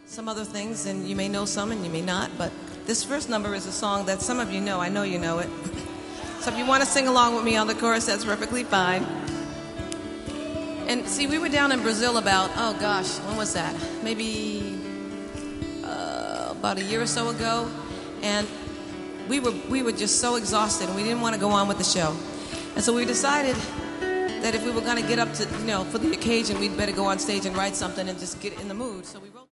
some other things, and you may know some and you may not, but this first number is a song that some of you know. I know you know it. So if you want to sing along with me on the chorus, that's perfectly fine. And see, we were down in Brazil about, oh gosh, when was that? Maybe about a year or so ago, and we were just so exhausted, and we didn't want to go on with the show. And so we decided that if we were going to get up to, for the occasion, we'd better go on stage and write something and just get in the mood. So we wrote